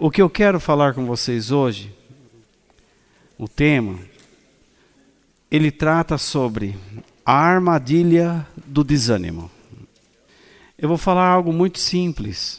O que eu quero falar com vocês hoje, o tema, ele trata sobre a armadilha do desânimo. Eu vou falar algo muito simples.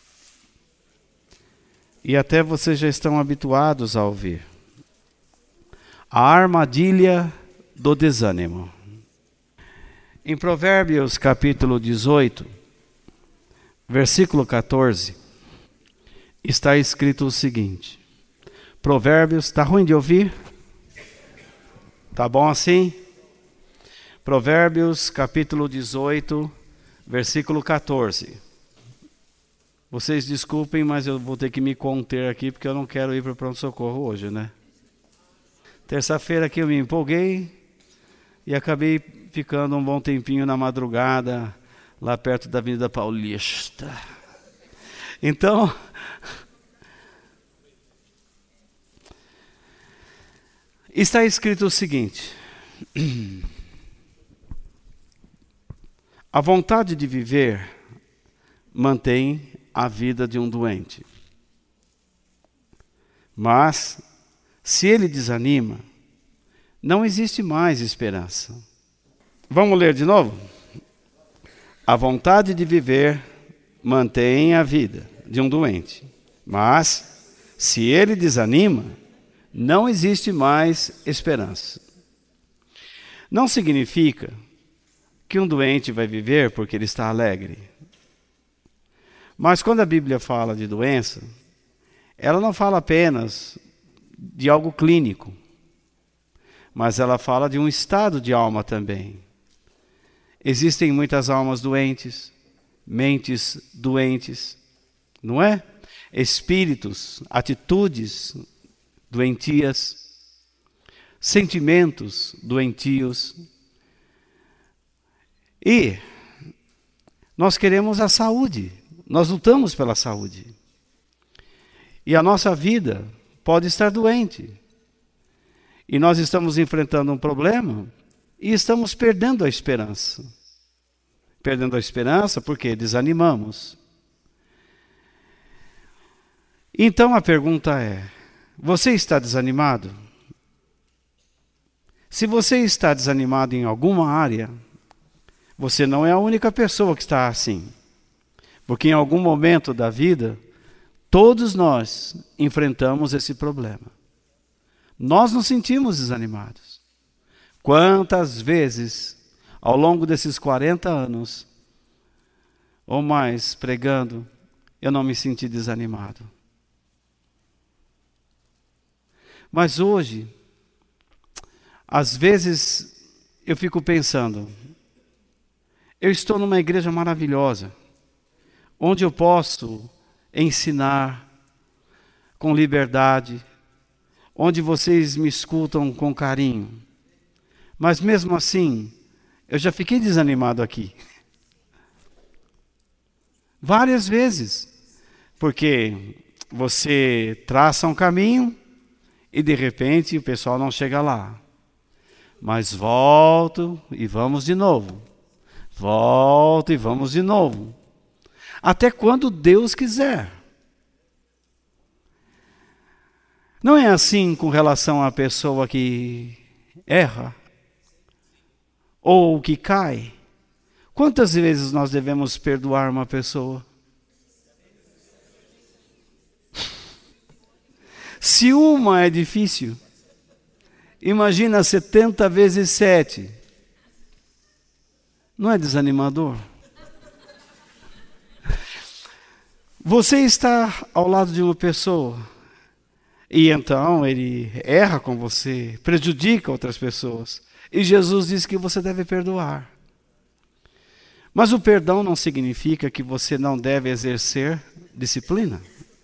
E até vocês já estão habituados a ouvir. A armadilha do desânimo. Em Provérbios capítulo 18, versículo 14, está escrito o seguinte. Provérbios, está ruim de ouvir? Tá bom assim? Provérbios capítulo 18, versículo 14. Vocês desculpem, mas eu vou ter que me conter aqui, porque eu não quero ir para o pronto-socorro hoje, né? Terça-feira aqui eu me empolguei e acabei ficando um bom tempinho na madrugada, lá perto da Avenida Paulista. Então, está escrito o seguinte: a vontade de viver mantém a vida de um doente. Mas, se ele desanima, não existe mais esperança. Vamos ler de novo? A vontade de viver mantém a vida de um doente. Mas, se ele desanima, não existe mais esperança. Não significa que um doente vai viver porque ele está alegre. Mas quando a Bíblia fala de doença, ela não fala apenas de algo clínico, mas ela fala de um estado de alma também. Existem muitas almas doentes, mentes doentes, não é? Espíritos, atitudes doentias, sentimentos doentios. E nós queremos a saúde. Nós lutamos pela saúde. E a nossa vida pode estar doente. E nós estamos enfrentando um problema e estamos perdendo a esperança. Perdendo a esperança porque desanimamos. Então a pergunta é: você está desanimado? Se você está desanimado em alguma área, você não é a única pessoa que está assim. Porque em algum momento da vida, todos nós enfrentamos esse problema. Nós nos sentimos desanimados. Quantas vezes, ao longo desses 40 anos, ou mais, pregando, eu não me senti desanimado. Mas hoje, às vezes, eu fico pensando, eu estou numa igreja maravilhosa, onde eu posso ensinar com liberdade, onde vocês me escutam com carinho. Mas mesmo assim, eu já fiquei desanimado aqui. Várias vezes. Porque você traça um caminho e de repente o pessoal não chega lá. Mas volto e vamos de novo. Volto e vamos de novo. Até quando Deus quiser. Não é assim com relação à pessoa que erra ou que cai. Quantas vezes nós devemos perdoar uma pessoa? Se uma é difícil, imagina 70 vezes 7. Não é desanimador? Você está ao lado de uma pessoa e então ele erra com você, prejudica outras pessoas. E Jesus diz que você deve perdoar. Mas o perdão não significa que você não deve exercer disciplina.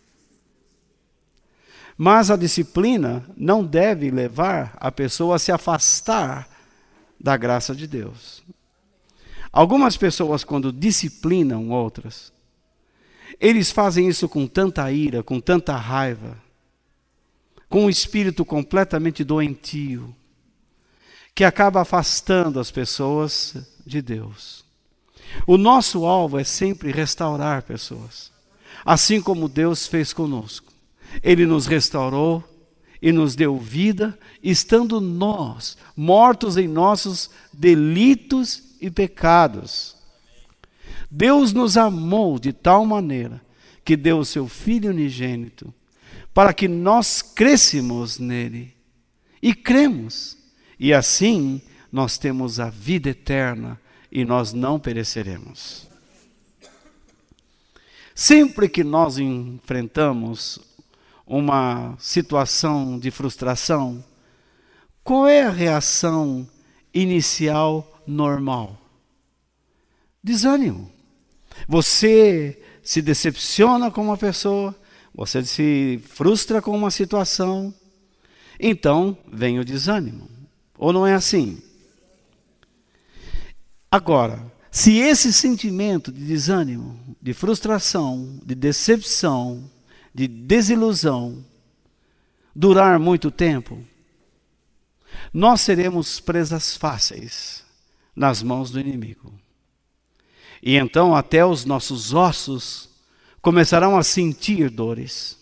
Mas a disciplina não deve levar a pessoa a se afastar da graça de Deus. Algumas pessoas, quando disciplinam outras, eles fazem isso com tanta ira, com tanta raiva, com um espírito completamente doentio, que acaba afastando as pessoas de Deus. O nosso alvo é sempre restaurar pessoas, assim como Deus fez conosco. Ele nos restaurou e nos deu vida, estando nós mortos em nossos delitos e pecados. Deus nos amou de tal maneira que deu o seu Filho unigênito, para que nós crêssemos nele. E cremos. E assim nós temos a vida eterna e nós não pereceremos. Sempre que nós enfrentamos uma situação de frustração, qual é a reação inicial normal? Desânimo. Você se decepciona com uma pessoa, você se frustra com uma situação, então vem o desânimo. Ou não é assim? Agora, se esse sentimento de desânimo, de frustração, de decepção, de desilusão durar muito tempo, nós seremos presas fáceis nas mãos do inimigo. E então até os nossos ossos começarão a sentir dores.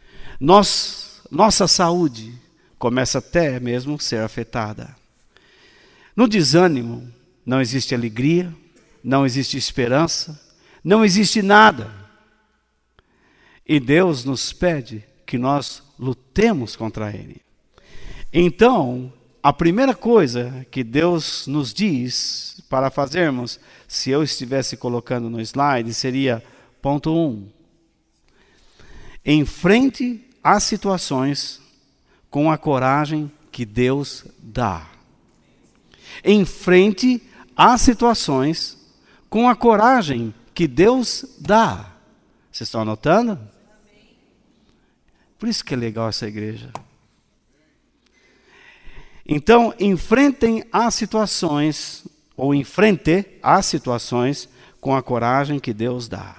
Nossa saúde começa até mesmo a ser afetada. No desânimo não existe alegria, não existe esperança, não existe nada. E Deus nos pede que nós lutemos contra ele. Então, a primeira coisa que Deus nos diz para fazermos, se eu estivesse colocando no slide, seria ponto 1. Enfrente as situações com a coragem que Deus dá. Enfrente as situações com a coragem que Deus dá. Vocês estão anotando? Por isso que é legal essa igreja. Então, enfrentem as situações, ou enfrente as situações com a coragem que Deus dá.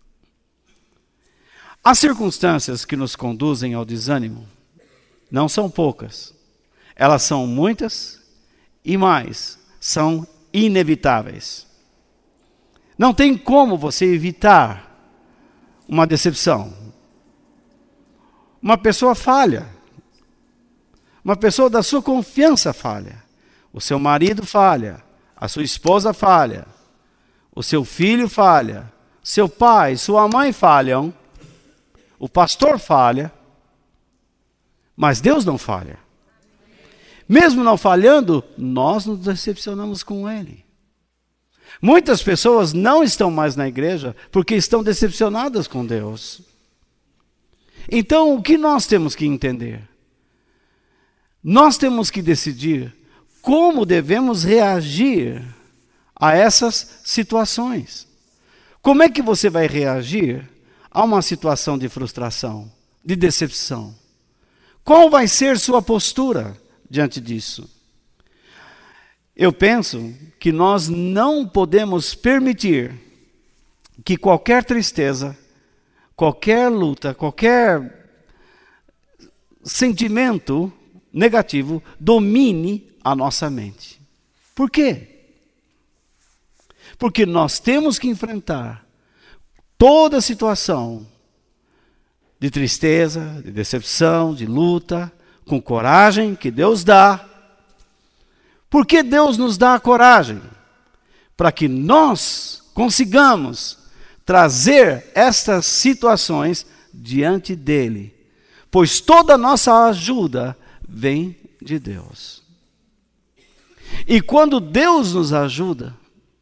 As circunstâncias que nos conduzem ao desânimo não são poucas. Elas são muitas e mais, são inevitáveis. Não tem como você evitar uma decepção. Uma pessoa falha. Uma pessoa da sua confiança falha. O seu marido falha. A sua esposa falha. O seu filho falha. Seu pai, sua mãe falham. O pastor falha. Mas Deus não falha. Mesmo não falhando, nós nos decepcionamos com Ele. Muitas pessoas não estão mais na igreja porque estão decepcionadas com Deus. Então, o que nós temos que entender? Nós temos que decidir como devemos reagir a essas situações. Como é que você vai reagir a uma situação de frustração, de decepção? Qual vai ser sua postura diante disso? Eu penso que nós não podemos permitir que qualquer tristeza, qualquer luta, qualquer sentimento negativo domine a nossa mente. Por quê? Porque nós temos que enfrentar toda situação de tristeza, de decepção, de luta, com coragem que Deus dá. Por que Deus nos dá a coragem? Para que nós consigamos trazer estas situações diante dele. Pois toda a nossa ajuda vem de Deus. E quando Deus nos ajuda,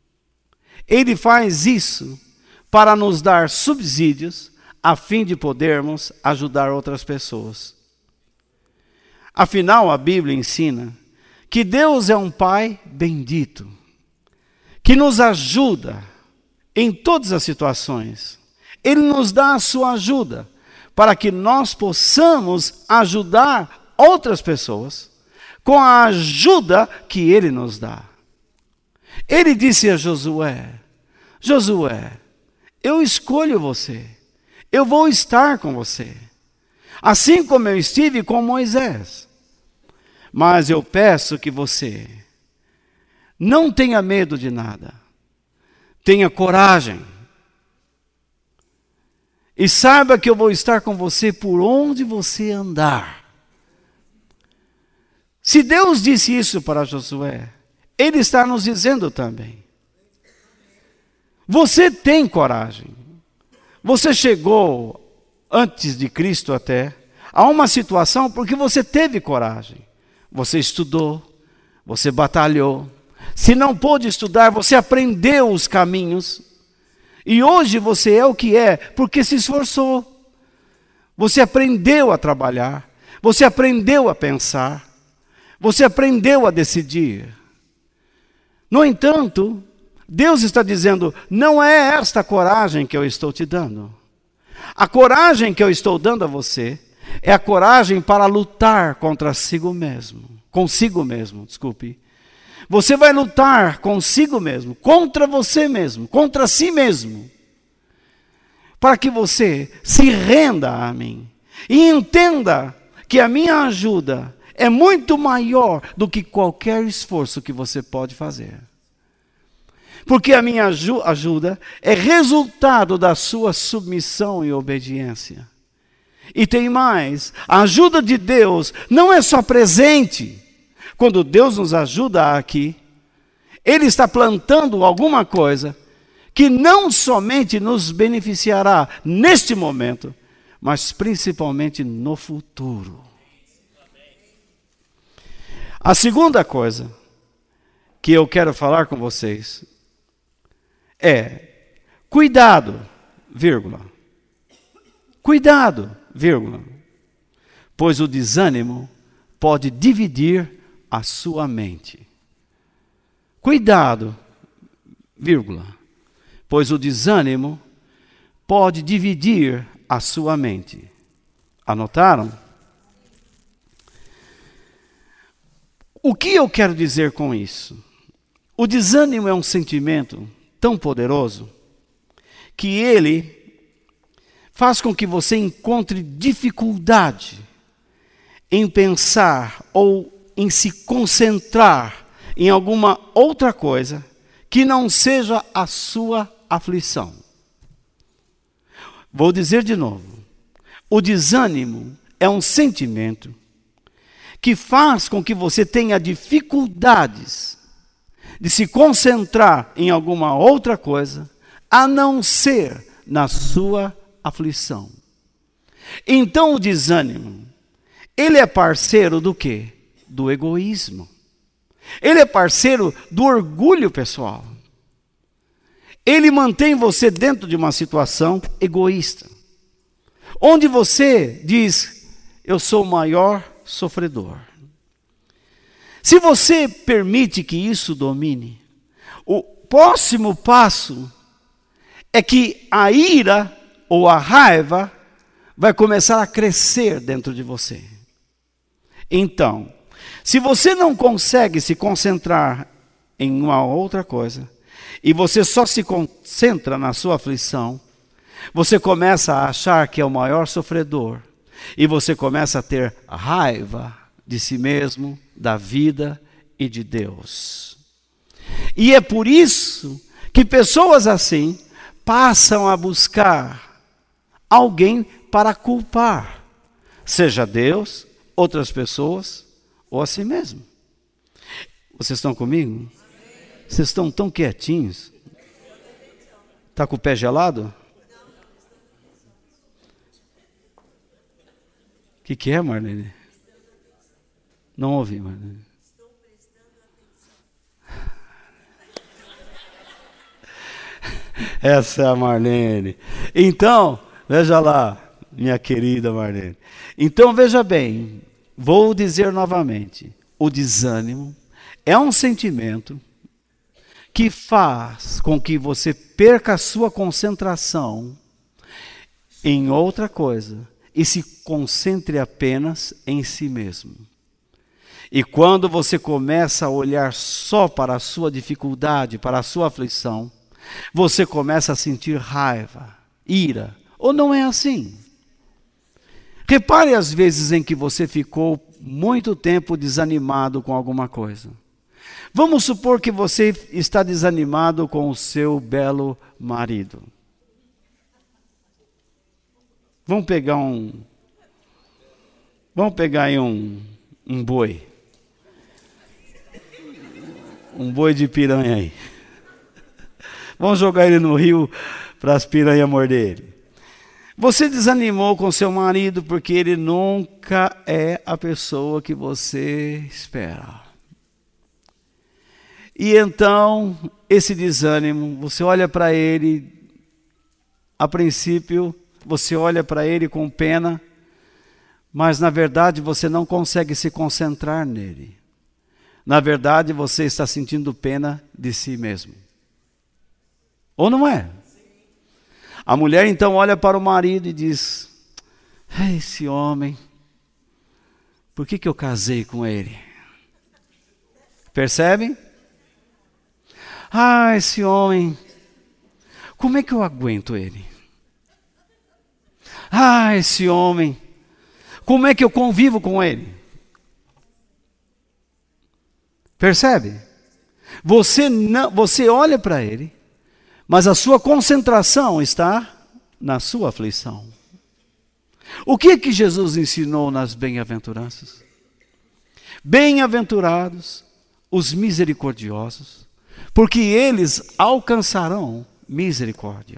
Ele faz isso para nos dar subsídios, a fim de podermos ajudar outras pessoas. Afinal, a Bíblia ensina que Deus é um Pai bendito, que nos ajuda em todas as situações. Ele nos dá a sua ajuda, para que nós possamos ajudar outras pessoas com a ajuda que Ele nos dá. Ele disse a Josué: Josué, eu escolho você, eu vou estar com você, assim como eu estive com Moisés. Mas eu peço que você não tenha medo de nada, tenha coragem. E saiba que eu vou estar com você por onde você andar. Se Deus disse isso para Josué, Ele está nos dizendo também. Você tem coragem. Você chegou, antes de Cristo até, a uma situação porque você teve coragem. Você estudou, você batalhou. Se não pôde estudar, você aprendeu os caminhos. E hoje você é o que é porque se esforçou. Você aprendeu a trabalhar. Você aprendeu a pensar. Você aprendeu a decidir. No entanto, Deus está dizendo, não é esta coragem que eu estou te dando. A coragem que eu estou dando a você é a coragem para lutar consigo mesmo. Você vai lutar consigo mesmo, contra você mesmo, contra si mesmo. Para que você se renda a mim e entenda que a minha ajuda é muito maior do que qualquer esforço que você pode fazer. Porque a minha ajuda é resultado da sua submissão e obediência. E tem mais, a ajuda de Deus não é só presente. Quando Deus nos ajuda aqui, Ele está plantando alguma coisa que não somente nos beneficiará neste momento, mas principalmente no futuro. A segunda coisa que eu quero falar com vocês é cuidado, vírgula. Cuidado, vírgula. Pois o desânimo pode dividir a sua mente. Cuidado, vírgula. Pois o desânimo pode dividir a sua mente. Anotaram? O que eu quero dizer com isso? O desânimo é um sentimento tão poderoso que ele faz com que você encontre dificuldade em pensar ou em se concentrar em alguma outra coisa que não seja a sua aflição. Vou dizer de novo. O desânimo é um sentimento que faz com que você tenha dificuldades de se concentrar em alguma outra coisa, a não ser na sua aflição. Então o desânimo, ele é parceiro do quê? Do egoísmo. Ele é parceiro do orgulho pessoal. Ele mantém você dentro de uma situação egoísta, onde você diz, eu sou o maior sofredor. Se você permite que isso domine, o próximo passo é que a ira ou a raiva vai começar a crescer dentro de você. Então, se você não consegue se concentrar em uma outra coisa, e você só se concentra na sua aflição, você começa a achar que é o maior sofredor, e você começa a ter raiva de si mesmo, da vida e de Deus. E é por isso que pessoas assim passam a buscar alguém para culpar, seja Deus, outras pessoas ou a si mesmo. Vocês estão comigo? Vocês estão tão quietinhos? Está com o pé gelado? O que é, Marlene? Não ouvi, Marlene. Essa é a Marlene. Então, veja lá, minha querida Marlene. Então, veja bem, vou dizer novamente. O desânimo é um sentimento que faz com que você perca a sua concentração em outra coisa e se concentre apenas em si mesmo. E quando você começa a olhar só para a sua dificuldade, para a sua aflição, você começa a sentir raiva, ira. Ou não é assim? Repare as vezes em que você ficou muito tempo desanimado com alguma coisa. Vamos supor que você está desanimado com o seu belo marido. Vamos pegar aí um boi. Um boi de piranha aí. Vamos jogar ele no rio para as piranhas morder ele. Você desanimou com seu marido porque ele nunca é a pessoa que você espera. E então, esse desânimo, você olha para ele, a princípio, você olha para ele com pena, mas na verdade você não consegue se concentrar nele. Na verdade, você está sentindo pena de si mesmo. Ou não é? A mulher então olha para o marido e diz: esse homem, por que eu casei com ele? Percebe? Esse homem, como é que eu aguento ele? Esse homem, como é que eu convivo com ele? Percebe? Você olha para ele, mas a sua concentração está na sua aflição. O que é que Jesus ensinou nas bem-aventuranças? Bem-aventurados os misericordiosos, porque eles alcançarão misericórdia.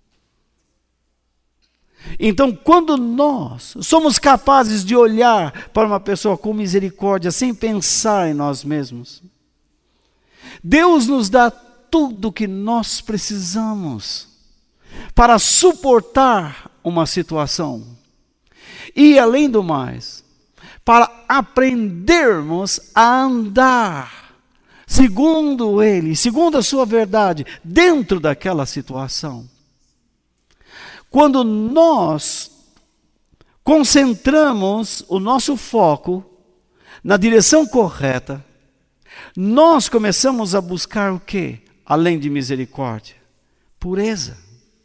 Então, quando nós somos capazes de olhar para uma pessoa com misericórdia, sem pensar em nós mesmos, Deus nos dá tudo o que nós precisamos para suportar uma situação. E, além do mais, para aprendermos a andar segundo Ele, segundo a sua verdade, dentro daquela situação. Quando nós concentramos o nosso foco na direção correta, nós começamos a buscar o quê? Além de misericórdia, pureza.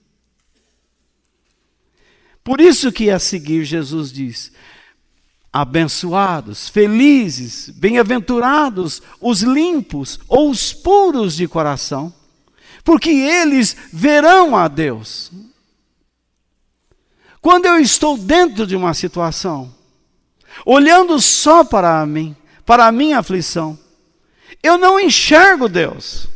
Por isso que a seguir Jesus diz: abençoados, felizes, bem-aventurados os limpos ou os puros de coração, porque eles verão a Deus. Quando eu estou dentro de uma situação, olhando só para mim, para a minha aflição, eu não enxergo Deus.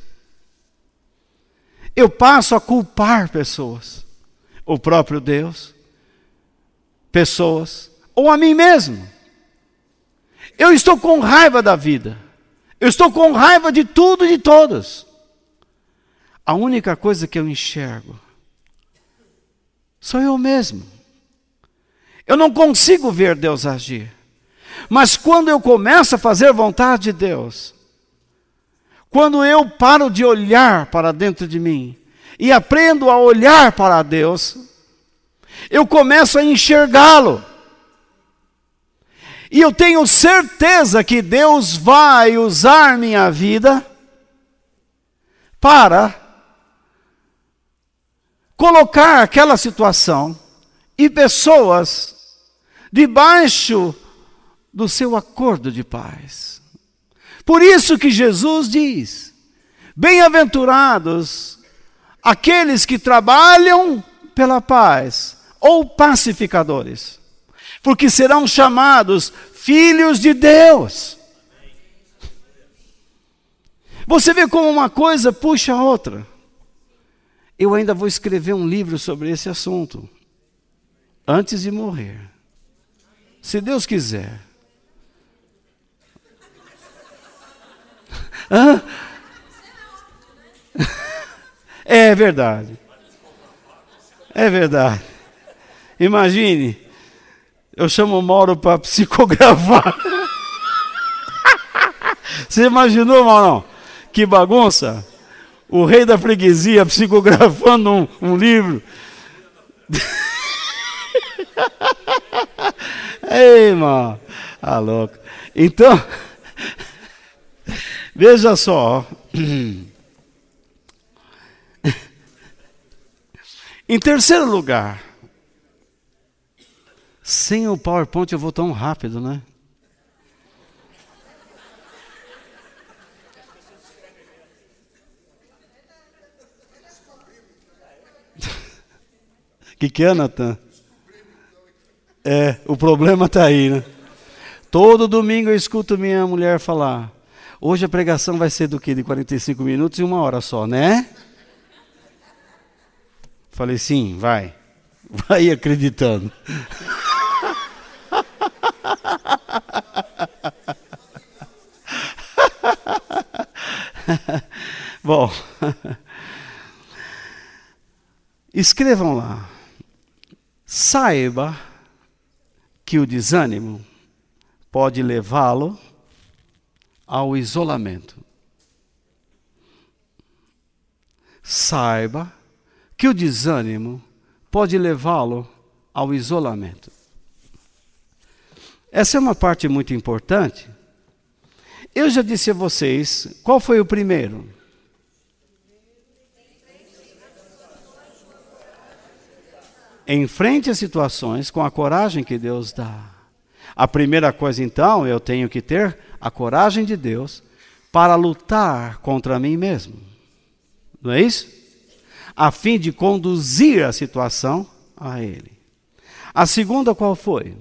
Eu passo a culpar pessoas, o próprio Deus, pessoas, ou a mim mesmo. Eu estou com raiva da vida. Eu estou com raiva de tudo e de todos. A única coisa que eu enxergo sou eu mesmo. Eu não consigo ver Deus agir. Mas quando eu começo a fazer a vontade de Deus, quando eu paro de olhar para dentro de mim e aprendo a olhar para Deus, eu começo a enxergá-lo. E eu tenho certeza que Deus vai usar minha vida para colocar aquela situação e pessoas debaixo do seu acordo de paz. Por isso que Jesus diz: bem-aventurados aqueles que trabalham pela paz, ou pacificadores, porque serão chamados filhos de Deus. Você vê como uma coisa puxa a outra. Eu ainda vou escrever um livro sobre esse assunto, antes de morrer. Se Deus quiser. É verdade. É verdade. Imagine, eu chamo o Mauro para psicografar. Você imaginou, Mauro? Que bagunça? O rei da freguesia psicografando um livro. Ei, mano, louco. Então, veja só. Em terceiro lugar, sem o PowerPoint eu vou tão rápido, né? O que é, Natan? O problema está aí, né? Todo domingo eu escuto minha mulher falar: hoje a pregação vai ser do quê? De 45 minutos e 1 hora só, né? Falei, sim, vai. Vai acreditando. Bom, escrevam lá. Saiba que o desânimo pode levá-lo ao isolamento. Saiba que o desânimo pode levá-lo ao isolamento. Essa é uma parte muito importante. Eu já disse a vocês, qual foi o primeiro? Enfrente as situações com a coragem que Deus dá. A primeira coisa, então, eu tenho que ter a coragem de Deus para lutar contra mim mesmo. Não é isso? A fim de conduzir a situação a Ele. A segunda qual foi?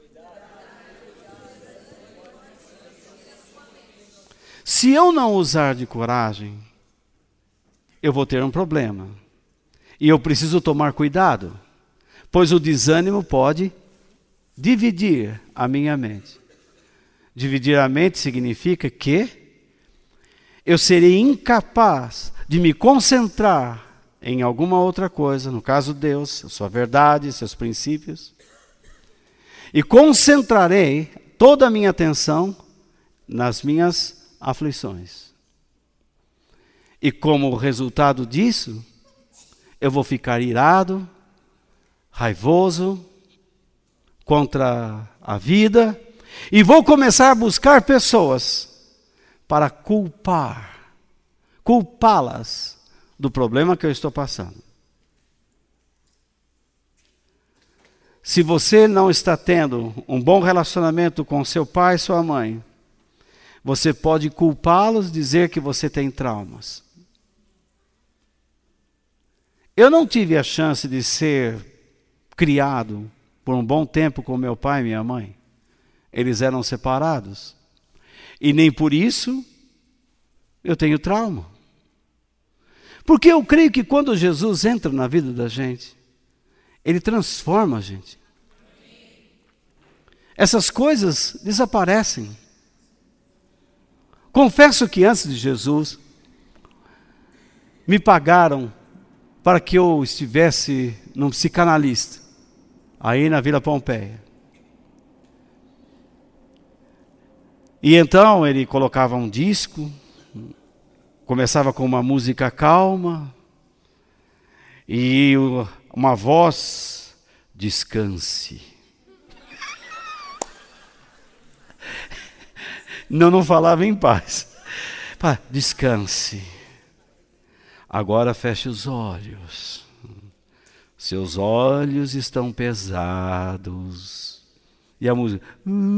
Se eu não usar de coragem, eu vou ter um problema. E eu preciso tomar cuidado, pois o desânimo pode dividir a minha mente. Dividir a mente significa que eu serei incapaz de me concentrar em alguma outra coisa, no caso Deus, sua verdade, seus princípios, e concentrarei toda a minha atenção nas minhas aflições. E como resultado disso, eu vou ficar irado, raivoso contra a vida e vou começar a buscar pessoas para culpá-las do problema que eu estou passando. Se você não está tendo um bom relacionamento com seu pai e sua mãe, você pode culpá-los, dizer que você tem traumas. Eu não tive a chance de ser criado por um bom tempo com meu pai e minha mãe. Eles eram separados. E nem por isso eu tenho trauma. Porque eu creio que quando Jesus entra na vida da gente, Ele transforma a gente. Essas coisas desaparecem. Confesso que antes de Jesus, me pagaram para que eu estivesse num psicanalista, aí na Vila Pompeia. E então ele colocava um disco, começava com uma música calma, e uma voz: descanse. Não falava em paz. Descanse. Agora feche os olhos. Seus olhos estão pesados. E a música.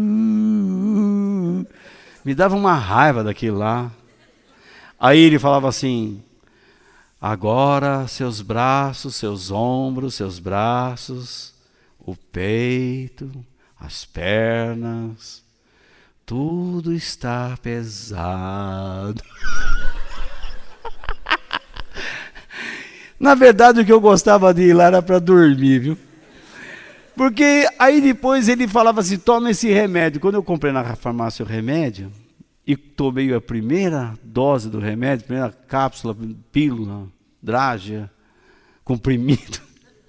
Me dava uma raiva daquilo lá. Aí ele falava assim: agora seus braços, seus ombros, seus braços, o peito, as pernas, tudo está pesado. Na verdade, o que eu gostava de ir lá era para dormir, viu? Porque aí depois ele falava assim: toma esse remédio. Quando eu comprei na farmácia o remédio, e tomei a primeira dose do remédio, primeira cápsula, pílula, drágia, comprimido.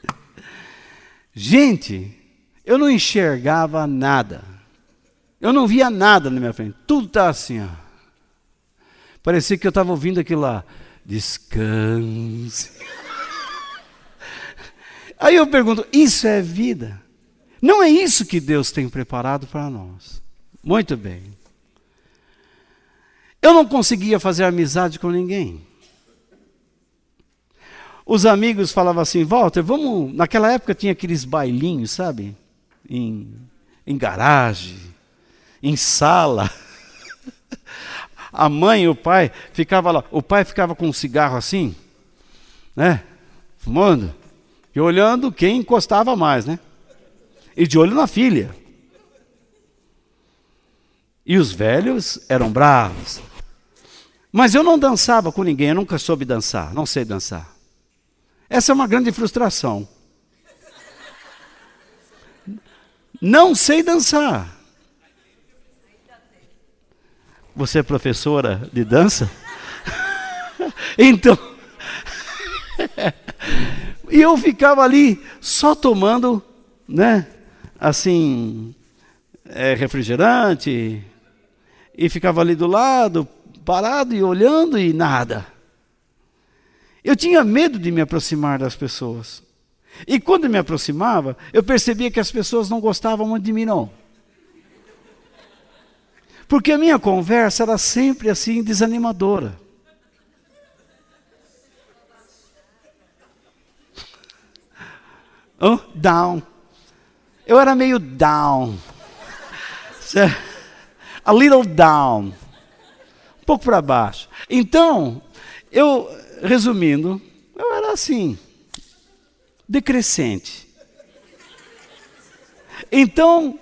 Gente, eu não enxergava nada. Eu não via nada na minha frente. Tudo estava assim, ó. Parecia que eu estava ouvindo aquilo lá. Descanse. Aí eu pergunto: isso é vida? Não é isso que Deus tem preparado para nós? Muito bem. Eu não conseguia fazer amizade com ninguém. Os amigos falavam assim: Walter, vamos... Naquela época tinha aqueles bailinhos, sabe? Em garagem, em sala. A mãe e o pai ficavam lá. O pai ficava com um cigarro assim, né? Fumando. E olhando quem encostava mais, né? e de olho na filha. E os velhos eram bravos. Mas eu não dançava com ninguém, eu nunca soube dançar, não sei dançar. Essa é uma grande frustração. Não sei dançar. Você é professora de dança? Então, e eu ficava ali só tomando, né, assim, refrigerante, e ficava ali do lado, parado e olhando e nada. Eu tinha medo de me aproximar das pessoas. E quando me aproximava, eu percebia que as pessoas não gostavam muito de mim, não. Porque a minha conversa era sempre assim, desanimadora. Oh, down. Eu era meio down. A little down. Um pouco para baixo. Então, resumindo, eu era assim, decrescente. Então,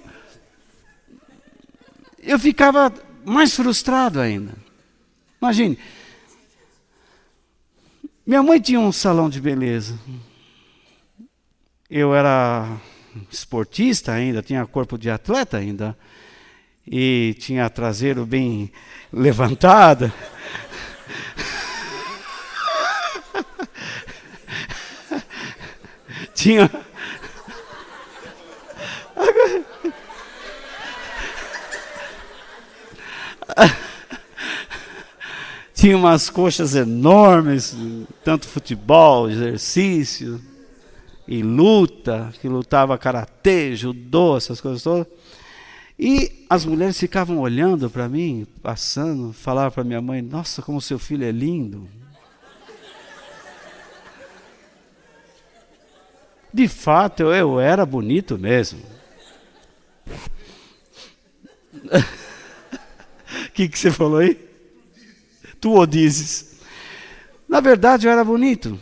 eu ficava mais frustrado ainda. Imagine, minha mãe tinha um salão de beleza. Eu era esportista ainda, tinha corpo de atleta ainda, e tinha traseiro bem levantado. Tinha... Tinha umas coxas enormes, tanto futebol, exercício, e luta, que lutava karatê, judô, essas coisas todas. E as mulheres ficavam olhando para mim, passando, falavam para minha mãe, nossa, como seu filho é lindo. De fato, eu era bonito mesmo. O que você falou aí? Tu o dizes. Na verdade, eu era bonito.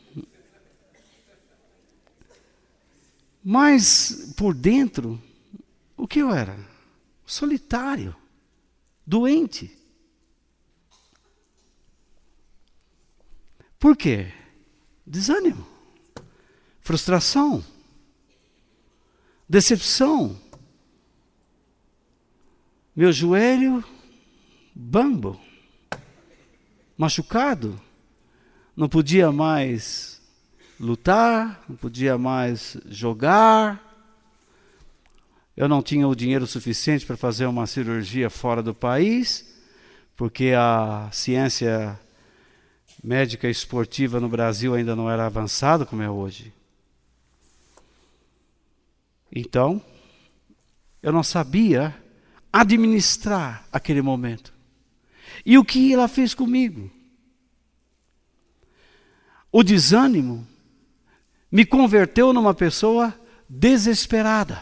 Mas, por dentro, o que eu era? Solitário. Doente. Por quê? Desânimo. Frustração. Decepção. Meu joelho bambo, machucado, não podia mais lutar, não podia mais jogar. Eu não tinha o dinheiro suficiente para fazer uma cirurgia fora do país, porque a ciência médica esportiva no Brasil ainda não era avançada como é hoje. Então, eu não sabia administrar aquele momento. E o que ela fez comigo? O desânimo me converteu numa pessoa desesperada.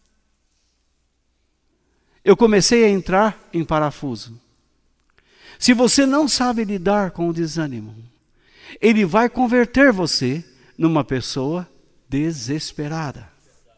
Eu comecei a entrar em parafuso. Se você não sabe lidar com o desânimo, ele vai converter você numa pessoa desesperada.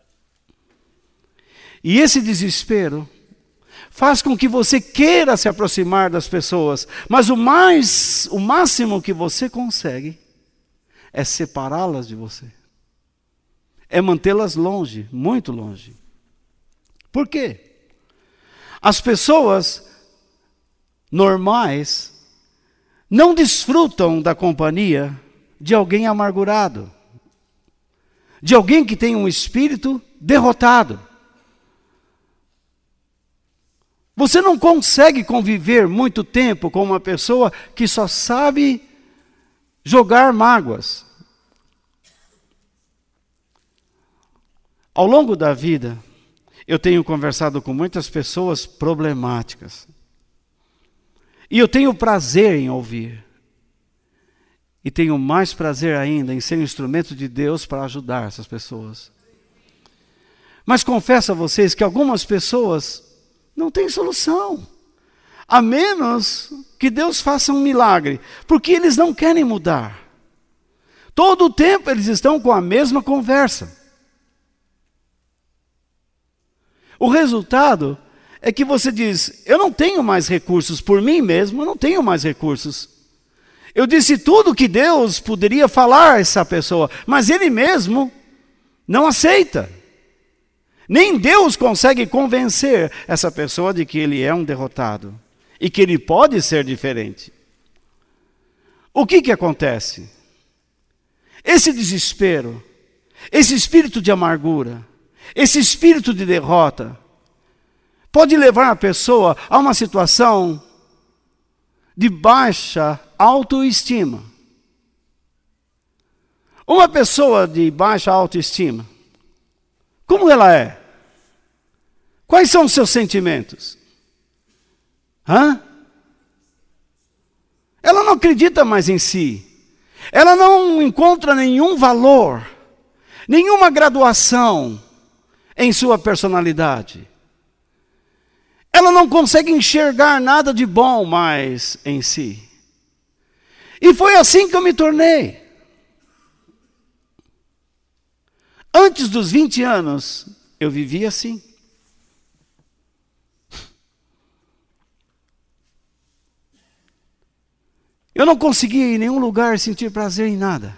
E esse desespero faz com que você queira se aproximar das pessoas, mas o máximo que você consegue é separá-las de você. É mantê-las longe, muito longe. Por quê? As pessoas normais não desfrutam da companhia de alguém amargurado, de alguém que tem um espírito derrotado. Você não consegue conviver muito tempo com uma pessoa que só sabe jogar mágoas. Ao longo da vida, eu tenho conversado com muitas pessoas problemáticas. E eu tenho prazer em ouvir. E tenho mais prazer ainda em ser um instrumento de Deus para ajudar essas pessoas. Mas confesso a vocês que algumas pessoas não têm solução. A menos que Deus faça um milagre. Porque eles não querem mudar. Todo o tempo eles estão com a mesma conversa. O resultado é que você diz, eu não tenho mais recursos por mim mesmo, eu não tenho mais recursos. Eu disse tudo que Deus poderia falar a essa pessoa, mas ele mesmo não aceita. Nem Deus consegue convencer essa pessoa de que ele é um derrotado e que ele pode ser diferente. O que acontece? Esse desespero, esse espírito de amargura, esse espírito de derrota, pode levar a pessoa a uma situação de baixa autoestima. Uma pessoa de baixa autoestima, como ela é? Quais são os seus sentimentos? Ela não acredita mais em si. Ela não encontra nenhum valor, nenhuma graduação em sua personalidade. Ela não consegue enxergar nada de bom mais em si. E foi assim que eu me tornei. Antes dos 20 anos, eu vivia assim. Eu não conseguia em nenhum lugar sentir prazer em nada.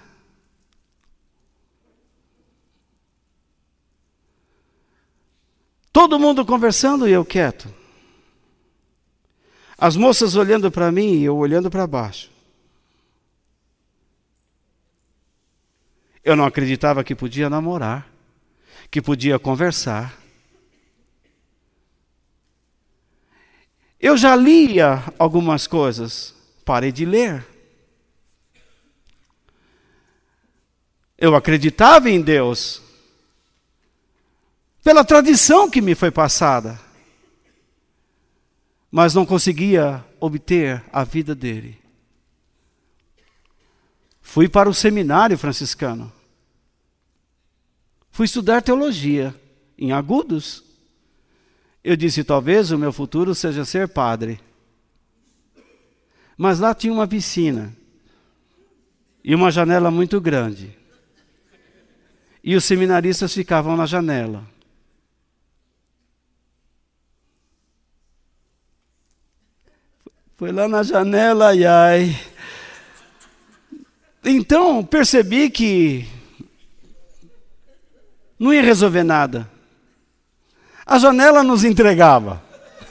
Todo mundo conversando e eu quieto. As moças olhando para mim e eu olhando para baixo. Eu não acreditava que podia namorar, que podia conversar. Eu já lia algumas coisas, parei de ler. Eu acreditava em Deus, pela tradição que me foi passada, mas não conseguia obter a vida dele. Fui para o seminário franciscano. Fui estudar teologia em Agudos. Eu disse, talvez o meu futuro seja ser padre. Mas lá tinha uma piscina e uma janela muito grande. E os seminaristas ficavam na janela. Foi lá na janela, ai. Então percebi que não ia resolver nada. A janela nos entregava.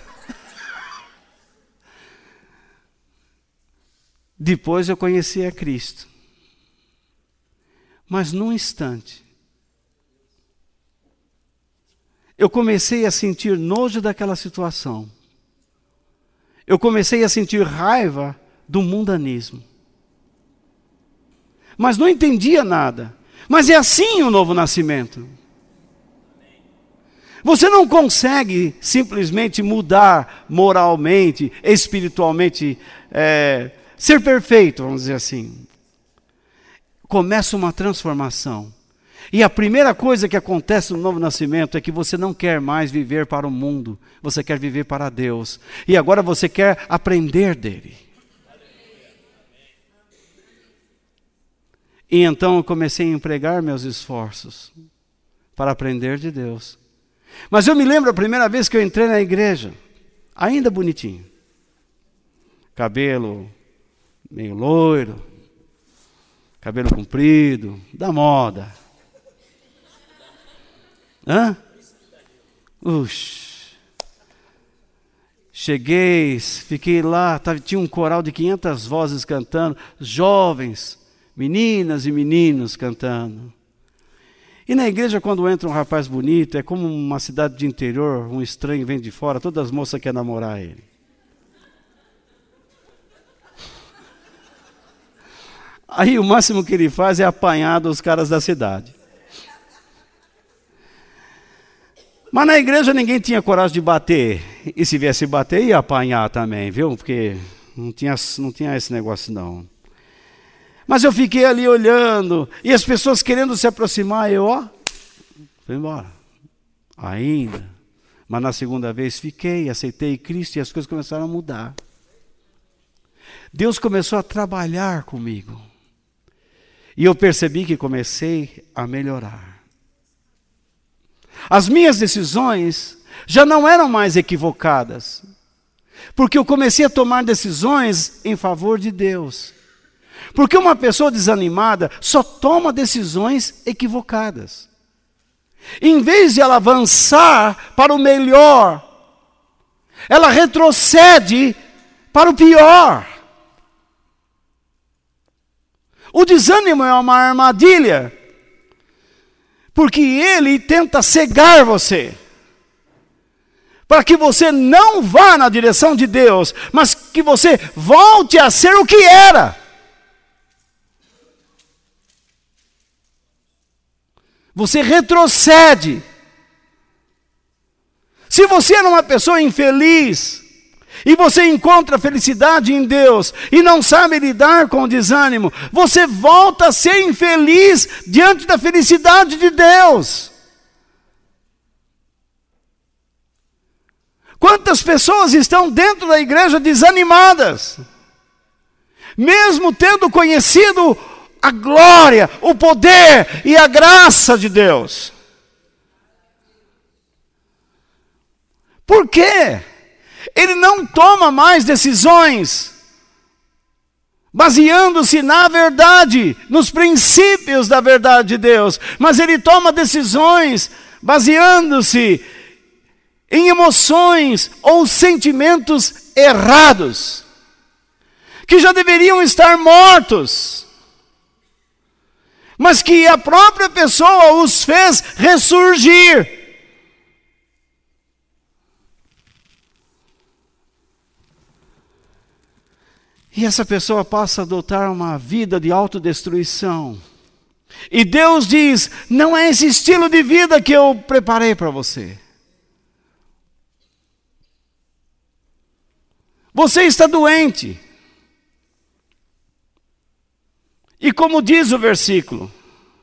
Depois eu conheci a Cristo. Mas num instante, eu comecei a sentir nojo daquela situação. Eu comecei a sentir raiva do mundanismo. Mas não entendia nada. Mas é assim o novo nascimento. Você não consegue simplesmente mudar moralmente, espiritualmente, ser perfeito, vamos dizer assim. Começa uma transformação. E a primeira coisa que acontece no novo nascimento é que você não quer mais viver para o mundo, você quer viver para Deus. E agora você quer aprender dele. E então eu comecei a empregar meus esforços para aprender de Deus. Mas eu me lembro a primeira vez que eu entrei na igreja, ainda bonitinho. Cabelo meio loiro, cabelo comprido, da moda. Cheguei, fiquei lá, tinha um coral de 500 vozes cantando, jovens, meninas e meninos cantando. E na igreja, quando entra um rapaz bonito, é como uma cidade de interior, um estranho vem de fora, todas as moças querem namorar ele. Aí o máximo que ele faz é apanhar dos caras da cidade. Mas na igreja ninguém tinha coragem de bater. E se viesse bater, ia apanhar também, viu? Porque não tinha esse negócio não. Mas eu fiquei ali olhando, e as pessoas querendo se aproximar, eu, fui embora. Ainda. Mas na segunda vez fiquei, aceitei Cristo e as coisas começaram a mudar. Deus começou a trabalhar comigo. E eu percebi que comecei a melhorar. As minhas decisões já não eram mais equivocadas. Porque eu comecei a tomar decisões em favor de Deus. Porque uma pessoa desanimada só toma decisões equivocadas. Em vez de ela avançar para o melhor, ela retrocede para o pior. O desânimo é uma armadilha, porque ele tenta cegar você, para que você não vá na direção de Deus, mas que você volte a ser o que era. Você retrocede. Se você era uma pessoa infeliz, e você encontra felicidade em Deus, e não sabe lidar com o desânimo, você volta a ser infeliz diante da felicidade de Deus. Quantas pessoas estão dentro da igreja desanimadas, mesmo tendo conhecido a glória, o poder e a graça de Deus? Por quê? Ele não toma mais decisões baseando-se na verdade, nos princípios da verdade de Deus, mas ele toma decisões baseando-se em emoções ou sentimentos errados, que já deveriam estar mortos, mas que a própria pessoa os fez ressurgir. E essa pessoa passa a adotar uma vida de autodestruição. E Deus diz: não é esse estilo de vida que eu preparei para você. Você está doente. E como diz o versículo,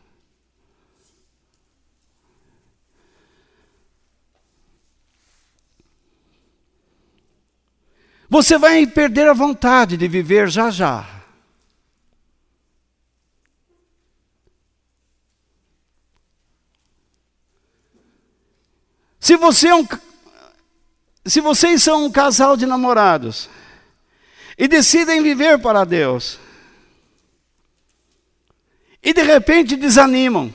você vai perder a vontade de viver já já. Se vocês são um casal de namorados e decidem viver para Deus, e de repente desanimam,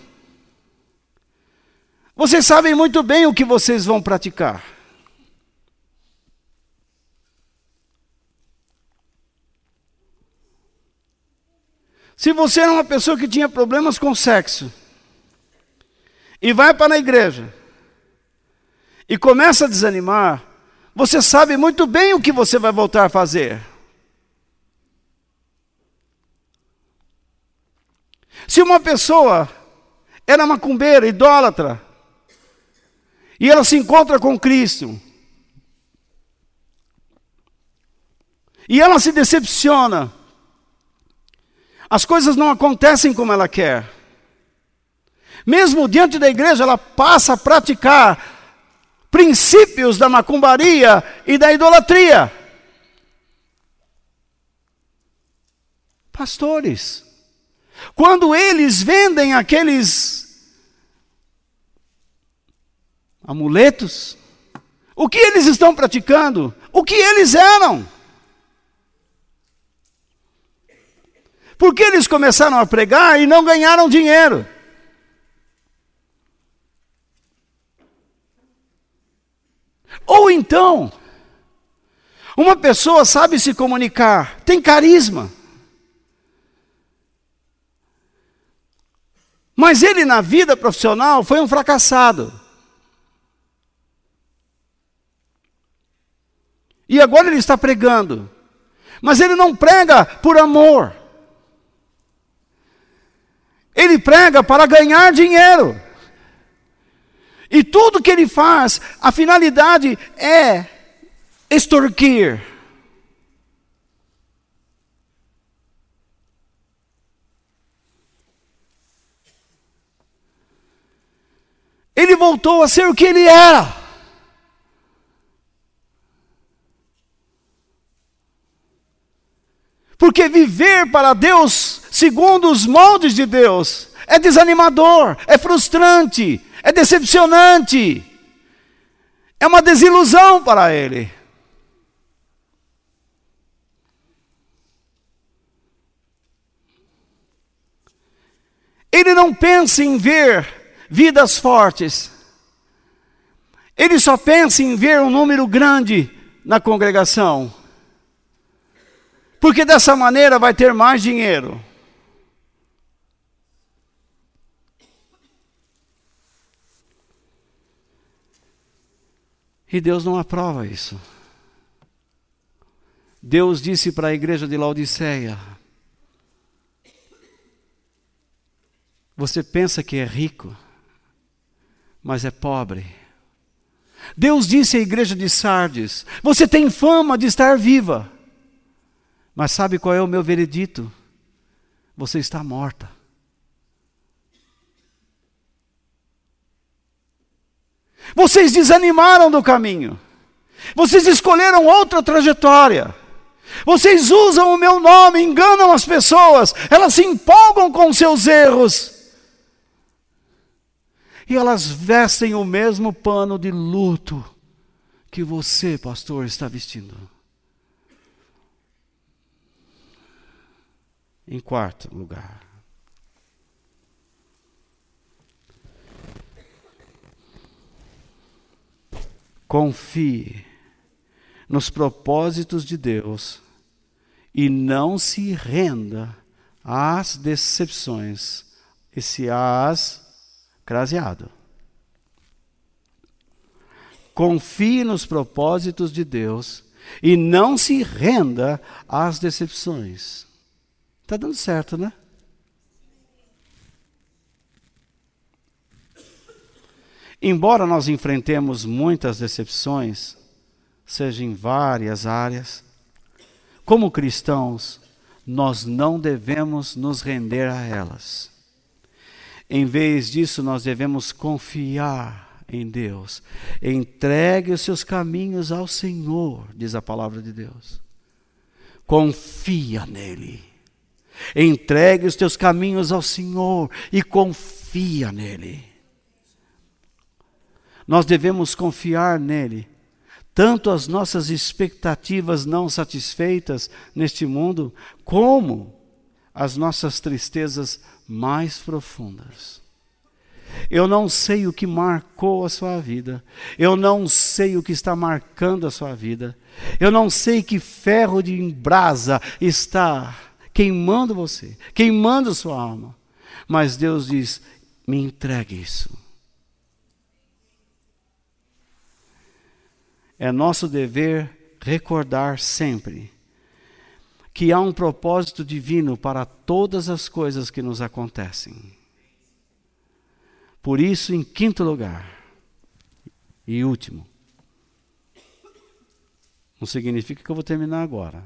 vocês sabem muito bem o que vocês vão praticar. Se você era uma pessoa que tinha problemas com sexo, e vai para a igreja, e começa a desanimar, você sabe muito bem o que você vai voltar a fazer. Se uma pessoa era macumbeira, idólatra, e ela se encontra com Cristo, e ela se decepciona, as coisas não acontecem como ela quer. Mesmo diante da igreja, ela passa a praticar princípios da macumbaria e da idolatria. Pastores, quando eles vendem aqueles amuletos, o que eles estão praticando? O que eles eram? Porque eles começaram a pregar e não ganharam dinheiro. Ou então, uma pessoa sabe se comunicar, tem carisma, mas ele na vida profissional foi um fracassado. E agora ele está pregando, mas ele não prega por amor. Ele prega para ganhar dinheiro. E tudo que ele faz, a finalidade é extorquir. Ele voltou a ser o que ele era. Porque viver para Deus segundo os moldes de Deus é desanimador, é frustrante, é decepcionante, É uma desilusão para ele. Ele não pensa em ver vidas fortes. Ele só pensa em ver um número grande na congregação. Porque dessa maneira vai ter mais dinheiro. E Deus não aprova isso. Deus disse para a igreja de Laodiceia: você pensa que é rico, mas é pobre. Deus disse à igreja de Sardes: você tem fama de estar viva, mas sabe qual é o meu veredito? Você está morta. Vocês desanimaram do caminho. Vocês escolheram outra trajetória. Vocês usam o meu nome, enganam as pessoas. Elas se empolgam com seus erros. E elas vestem o mesmo pano de luto que você, pastor, está vestindo. Em quarto lugar, confie nos propósitos de Deus e não se renda às decepções. Esse às craseado. Confie nos propósitos de Deus e não se renda às decepções. Está dando certo, né? Embora nós enfrentemos muitas decepções, seja em várias áreas, como cristãos, nós não devemos nos render a elas. Em vez disso, nós devemos confiar em Deus. Entregue os seus caminhos ao Senhor, diz a palavra de Deus. Confia nele. Entregue os teus caminhos ao Senhor e confia nele. Nós devemos confiar nele, tanto as nossas expectativas não satisfeitas neste mundo, como as nossas tristezas mais profundas. Eu não sei o que marcou a sua vida, eu não sei o que está marcando a sua vida, eu não sei que ferro de brasa está queimando você, queimando sua alma, mas Deus diz: me entregue isso. É nosso dever recordar sempre que há um propósito divino para todas as coisas que nos acontecem. Por isso, em quinto lugar e último, não significa que eu vou terminar agora.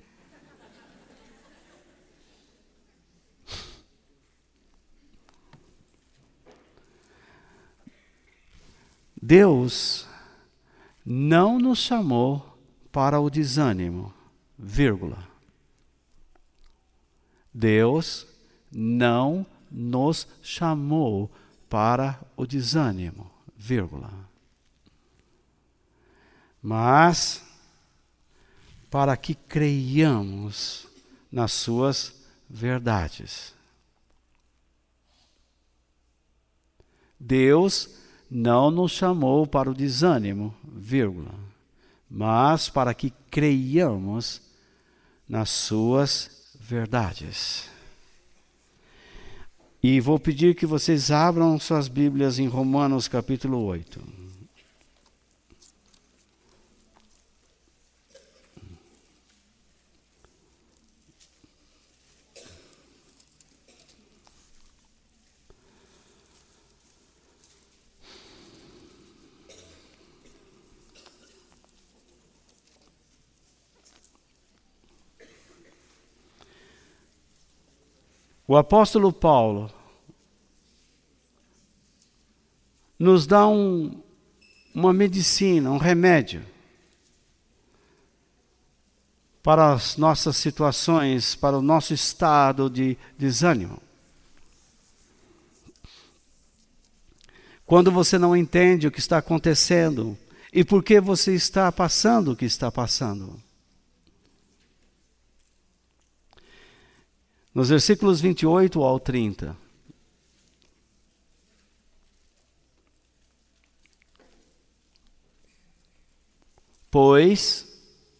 Deus não nos chamou para o desânimo, vírgula. Deus não nos chamou para o desânimo, vírgula. Mas para que creiamos nas suas verdades. Deus não nos chamou para o desânimo, vírgula, mas para que creiamos nas suas verdades. E vou pedir que vocês abram suas Bíblias em Romanos capítulo 8. O apóstolo Paulo nos dá uma medicina, um remédio para as nossas situações, para o nosso estado de desânimo. Quando você não entende o que está acontecendo e por que você está passando o que está passando. Nos versículos 28 ao 30. Pois,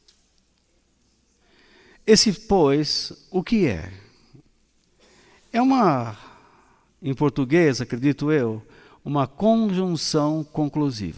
esse pois, o que é? É em português, acredito eu, uma conjunção conclusiva.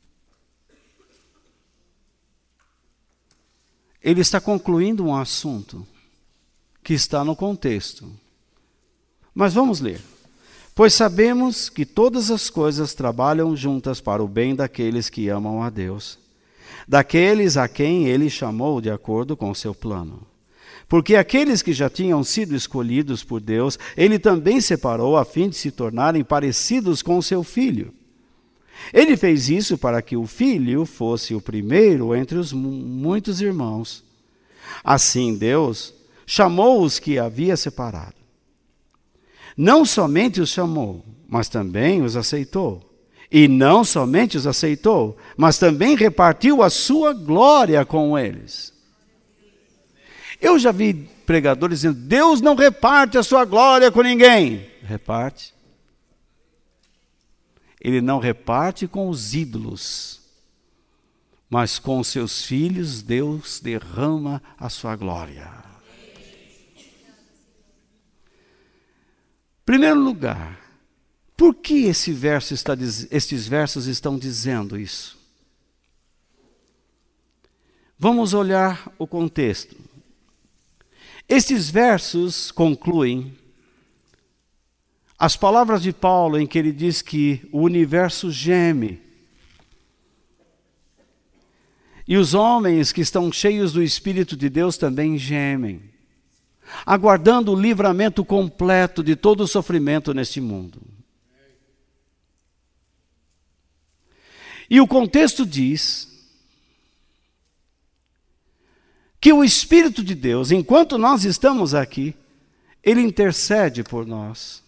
Ele está concluindo um assunto que está no contexto. Mas vamos ler. Pois sabemos que todas as coisas trabalham juntas para o bem daqueles que amam a Deus, daqueles a quem Ele chamou de acordo com o seu plano. Porque aqueles que já tinham sido escolhidos por Deus, Ele também separou a fim de se tornarem parecidos com o seu Filho. Ele fez isso para que o Filho fosse o primeiro entre os muitos irmãos. Assim Deus chamou os que havia separado. Não somente os chamou, mas também os aceitou. E não somente os aceitou, mas também repartiu a sua glória com eles. Eu já vi pregadores dizendo, Deus não reparte a sua glória com ninguém. Reparte. Ele não reparte com os ídolos, mas com os seus filhos Deus derrama a sua glória. Em primeiro lugar, por que estes versos estão dizendo isso? Vamos olhar o contexto. Estes versos concluem as palavras de Paulo em que ele diz que o universo geme. E os homens que estão cheios do Espírito de Deus também gemem, aguardando o livramento completo de todo o sofrimento neste mundo. E o contexto diz que o Espírito de Deus, enquanto nós estamos aqui, Ele intercede por nós.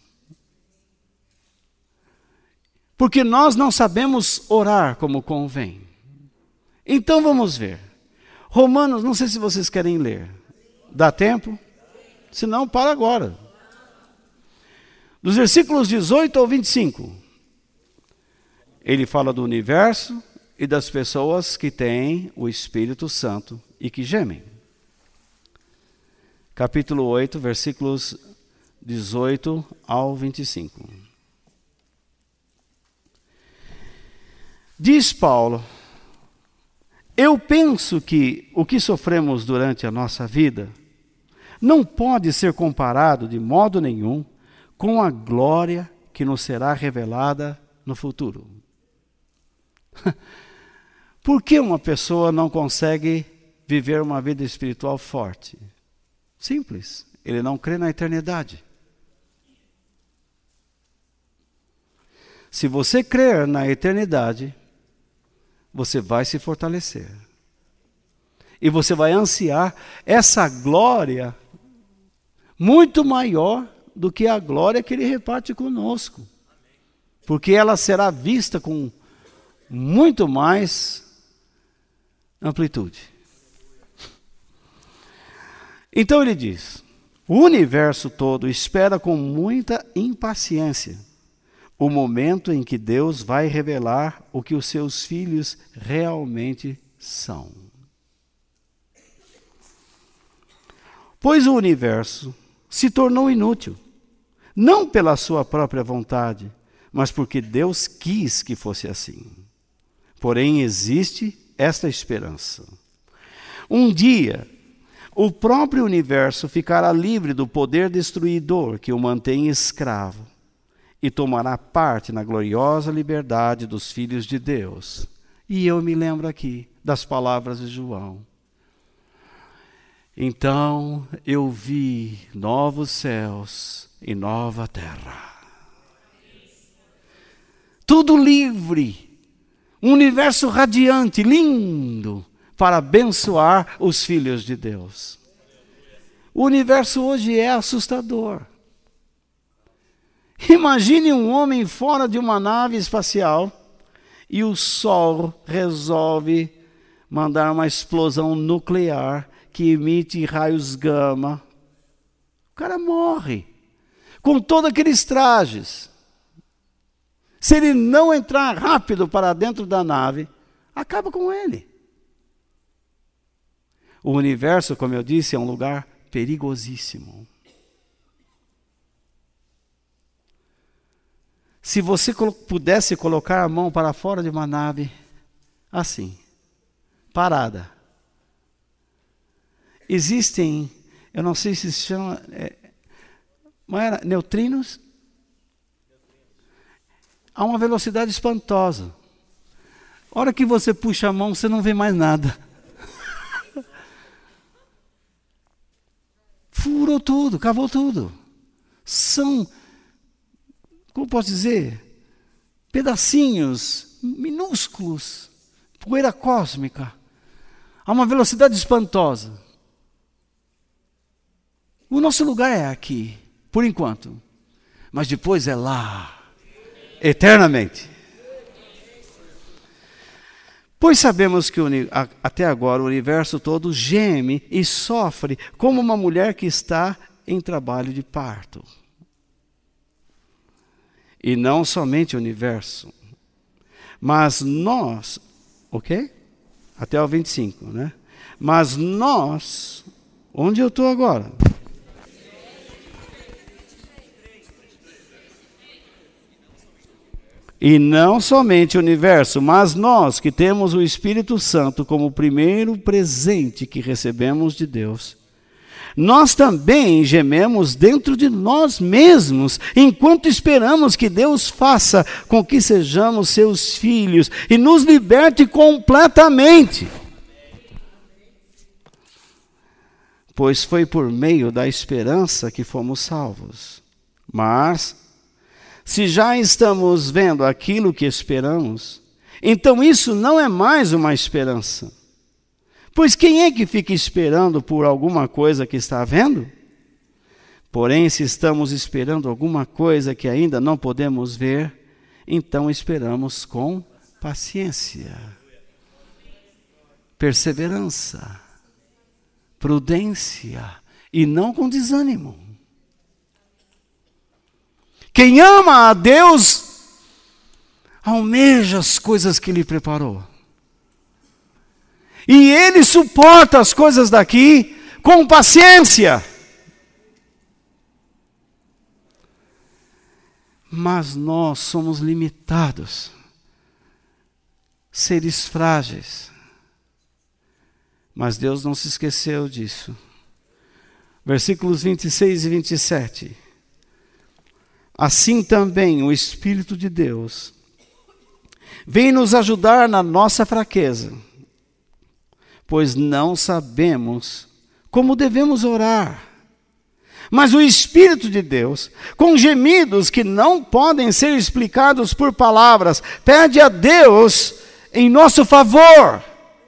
Porque nós não sabemos orar como convém. Então vamos ver. Romanos, não sei se vocês querem ler. Dá tempo? Se não, para agora. Dos versículos 18 ao 25. Ele fala do universo e das pessoas que têm o Espírito Santo e que gemem. Capítulo 8, versículos 18 ao 25. Diz Paulo, eu penso que o que sofremos durante a nossa vida não pode ser comparado de modo nenhum com a glória que nos será revelada no futuro. Por que uma pessoa não consegue viver uma vida espiritual forte? Simples, ele não crê na eternidade. Se você crer na eternidade, você vai se fortalecer. E você vai ansiar essa glória muito maior do que a glória que Ele reparte conosco. Porque ela será vista com muito mais amplitude. Então ele diz, o universo todo espera com muita impaciência o momento em que Deus vai revelar o que os seus filhos realmente são. Pois o universo se tornou inútil, não pela sua própria vontade, mas porque Deus quis que fosse assim. Porém, existe esta esperança. Um dia, o próprio universo ficará livre do poder destruidor que o mantém escravo e tomará parte na gloriosa liberdade dos filhos de Deus. E eu me lembro aqui das palavras de João. Então eu vi novos céus e nova terra. Tudo livre. Um universo radiante, lindo, para abençoar os filhos de Deus. O universo hoje é assustador. Imagine um homem fora de uma nave espacial e o Sol resolve mandar uma explosão nuclear que emite raios gama. O cara morre com todos aqueles trajes. Se ele não entrar rápido para dentro da nave, acaba com ele. O universo, como eu disse, é um lugar perigosíssimo. Se você pudesse colocar a mão para fora de uma nave, assim, parada. Existem, eu não sei se se chama, neutrinos, a uma velocidade espantosa. A hora que você puxa a mão, você não vê mais nada. Furou tudo, cavou tudo. São, como posso dizer, pedacinhos minúsculos, poeira cósmica, a uma velocidade espantosa. O nosso lugar é aqui, por enquanto, mas depois é lá, eternamente. Pois sabemos que até agora o universo todo geme e sofre como uma mulher que está em trabalho de parto. E não somente o universo, mas nós, ok? Até o 25, né? Mas nós, onde eu estou agora? E não somente o universo, mas nós que temos o Espírito Santo como o primeiro presente que recebemos de Deus, nós também gememos dentro de nós mesmos, enquanto esperamos que Deus faça com que sejamos seus filhos e nos liberte completamente. Pois foi por meio da esperança que fomos salvos. Mas se já estamos vendo aquilo que esperamos, então isso não é mais uma esperança. Pois quem é que fica esperando por alguma coisa que está vendo? Porém, se estamos esperando alguma coisa que ainda não podemos ver, então esperamos com paciência, perseverança, prudência e não com desânimo. Quem ama a Deus, almeja as coisas que Ele preparou. E Ele suporta as coisas daqui com paciência. Mas nós somos limitados, seres frágeis. Mas Deus não se esqueceu disso. Versículos 26 e 27. Assim também o Espírito de Deus vem nos ajudar na nossa fraqueza, pois não sabemos como devemos orar. Mas o Espírito de Deus, com gemidos que não podem ser explicados por palavras, pede a Deus em nosso favor.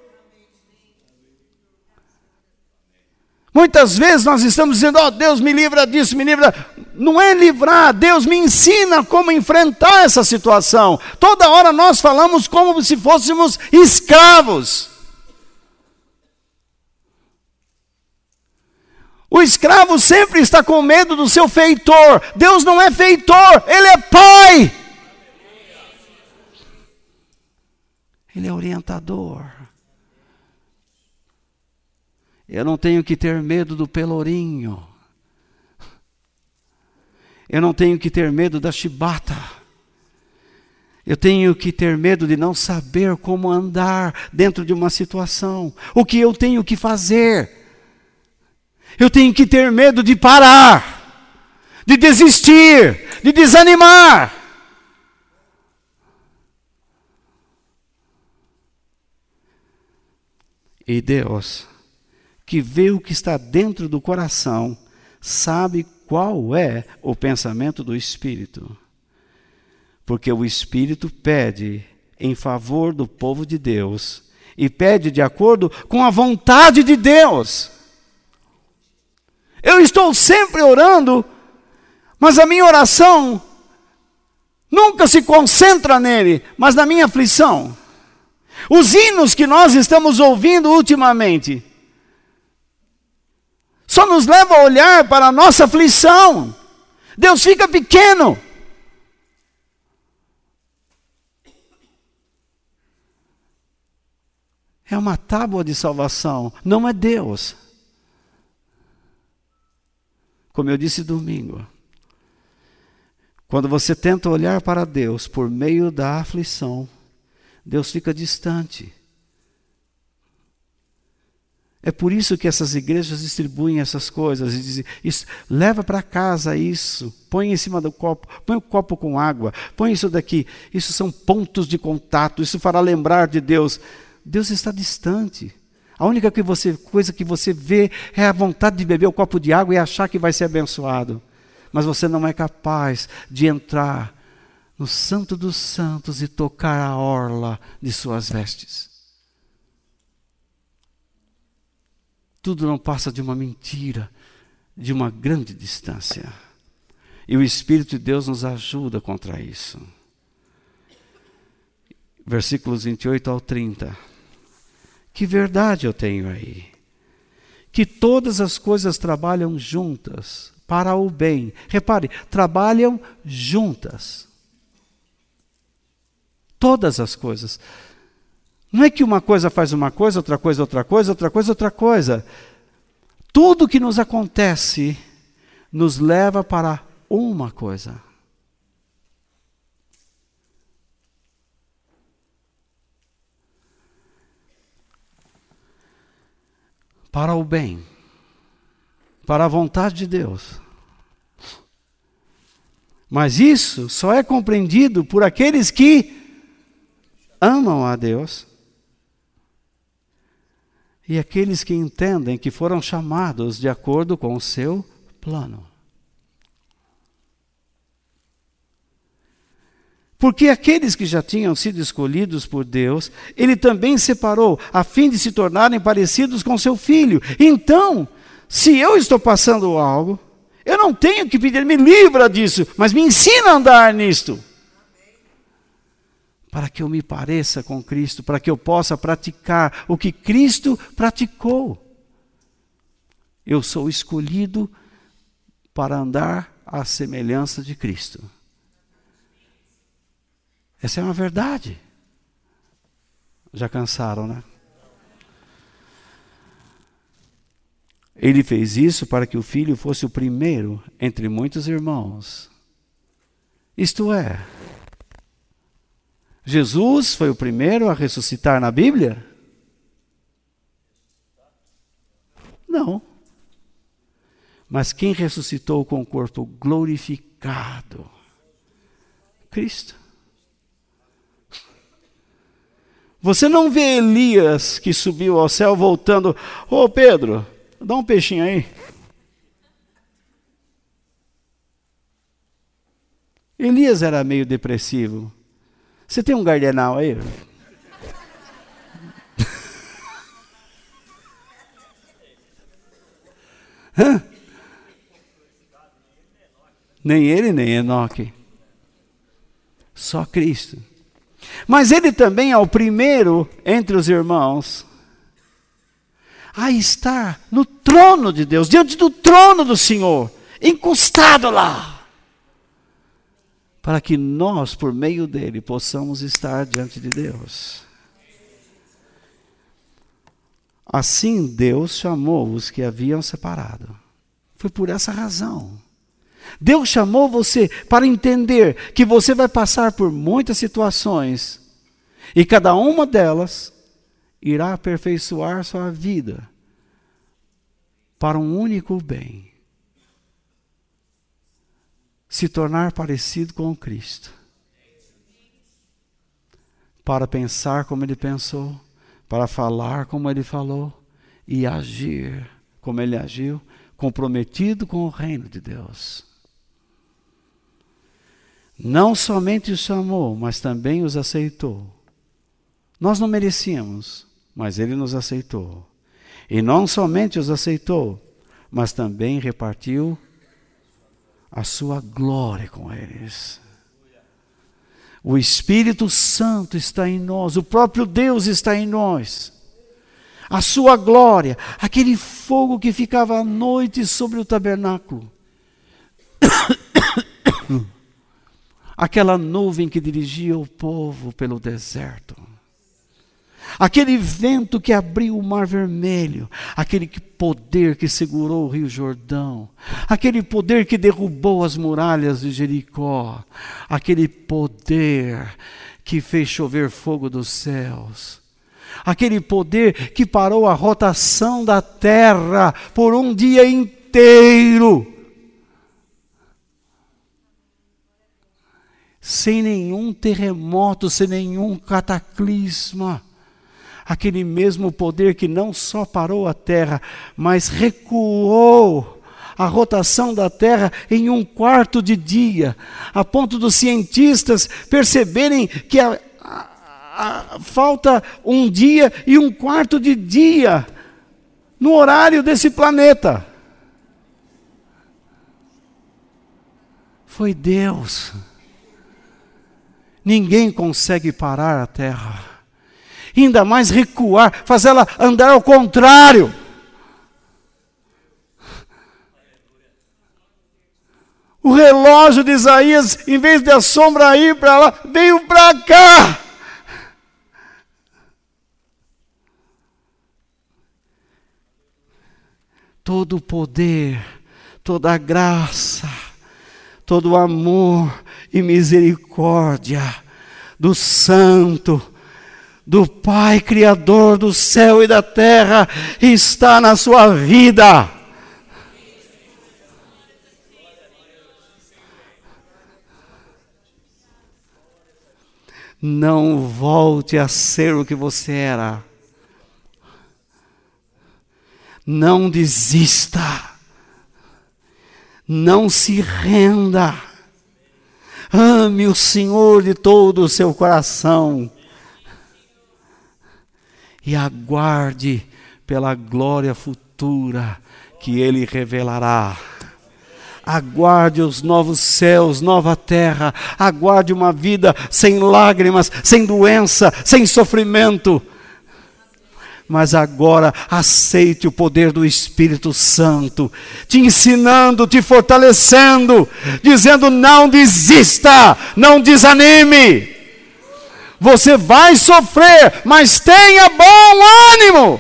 Muitas vezes nós estamos dizendo, oh, Deus me livra disso, me livra. Não é livrar, Deus me ensina como enfrentar essa situação. Toda hora nós falamos como se fôssemos escravos. O escravo sempre está com medo do seu feitor. Deus não é feitor, Ele é Pai. Ele é orientador. Eu não tenho que ter medo do pelourinho. Eu não tenho que ter medo da chibata. Eu tenho que ter medo de não saber como andar dentro de uma situação. O que eu tenho que fazer? Eu tenho que ter medo de parar, de desistir, de desanimar. E Deus, que vê o que está dentro do coração, sabe qual é o pensamento do Espírito. Porque o Espírito pede em favor do povo de Deus e pede de acordo com a vontade de Deus. Eu estou sempre orando, mas a minha oração Nunca se concentra nele, mas na minha aflição. Os hinos que nós estamos ouvindo ultimamente só nos levam a olhar para a nossa aflição. Deus fica pequeno. É uma tábua de salvação, não é Deus. Como eu disse domingo, quando você tenta olhar para Deus por meio da aflição, Deus fica distante. É por isso que essas igrejas distribuem essas coisas e dizem, isso, leva para casa isso, põe em cima do copo, põe o copo com água, põe isso daqui. Isso são pontos de contato, isso fará lembrar de Deus. Deus está distante. A única coisa que você vê é a vontade de beber o copo de água e achar que vai ser abençoado. Mas você não é capaz de entrar no Santo dos Santos e tocar a orla de suas vestes. Tudo não passa de uma mentira, de uma grande distância. E o Espírito de Deus nos ajuda contra isso. Versículos 28 ao 30. Que verdade eu tenho aí? Que todas as coisas trabalham juntas para o bem. Repare, trabalham juntas. Todas as coisas. Não é que uma coisa faz uma coisa, outra coisa, outra coisa, outra coisa, outra coisa. Tudo que nos acontece nos leva para uma coisa. Para o bem. Para a vontade de Deus. Mas isso só é compreendido por aqueles que amam a Deus. E aqueles que entendem que foram chamados de acordo com o seu plano. Porque aqueles que já tinham sido escolhidos por Deus, Ele também separou, a fim de se tornarem parecidos com seu Filho. Então, se eu estou passando algo, eu não tenho que pedir, me livra disso, mas me ensina a andar nisto. Para que eu me pareça com Cristo, para que eu possa praticar o que Cristo praticou. Eu sou escolhido para andar à semelhança de Cristo. Essa é uma verdade. Já cansaram, né? Ele fez isso para que o Filho fosse o primeiro entre muitos irmãos. Isto é, Jesus foi o primeiro a ressuscitar na Bíblia? Não. Mas quem ressuscitou com o corpo glorificado? Cristo. Você não vê Elias que subiu ao céu voltando, ô Pedro, dá um peixinho aí. Elias era meio depressivo. Você tem um gardenal aí? Hã? Nem ele, nem Enoque. Só Cristo. Mas ele também é o primeiro entre os irmãos a estar no trono de Deus, diante do trono do Senhor, encostado lá, para que nós, por meio dele, possamos estar diante de Deus. Assim Deus chamou os que haviam separado. Foi por essa razão. Deus chamou você para entender que você vai passar por muitas situações e cada uma delas irá aperfeiçoar sua vida para um único bem. Se tornar parecido com Cristo. Para pensar como Ele pensou, para falar como Ele falou e agir como Ele agiu, comprometido com o reino de Deus. Não somente os chamou, mas também os aceitou. Nós não merecíamos, mas Ele nos aceitou. E não somente os aceitou, mas também repartiu a sua glória com eles. O Espírito Santo está em nós, o próprio Deus está em nós. A sua glória, aquele fogo que ficava à noite sobre o tabernáculo. Aquela nuvem que dirigia o povo pelo deserto. Aquele vento que abriu o Mar Vermelho, aquele poder que segurou o Rio Jordão, aquele poder que derrubou as muralhas de Jericó, aquele poder que fez chover fogo dos céus, aquele poder que parou a rotação da terra por um dia inteiro, sem nenhum terremoto, sem nenhum cataclisma. Aquele mesmo poder que não só parou a terra, mas recuou a rotação da terra em 1/4 de dia, a ponto dos cientistas perceberem que falta um dia e 1/4 de dia no horário desse planeta. Foi Deus. Ninguém consegue parar a terra. Ainda mais recuar, fazer ela andar ao contrário. O relógio de Isaías, em vez de a sombra ir para lá, veio para cá. Todo o poder, toda a graça, todo o amor e misericórdia do Santo, do Pai Criador do céu e da terra, está na sua vida. Não volte a ser o que você era. Não desista. Não se renda. Ame o Senhor de todo o seu coração. E aguarde pela glória futura que Ele revelará. Aguarde os novos céus, nova terra. Aguarde uma vida sem lágrimas, sem doença, sem sofrimento. Mas agora aceite o poder do Espírito Santo, te ensinando, te fortalecendo, dizendo: não desista, não desanime. Você vai sofrer, mas tenha bom ânimo.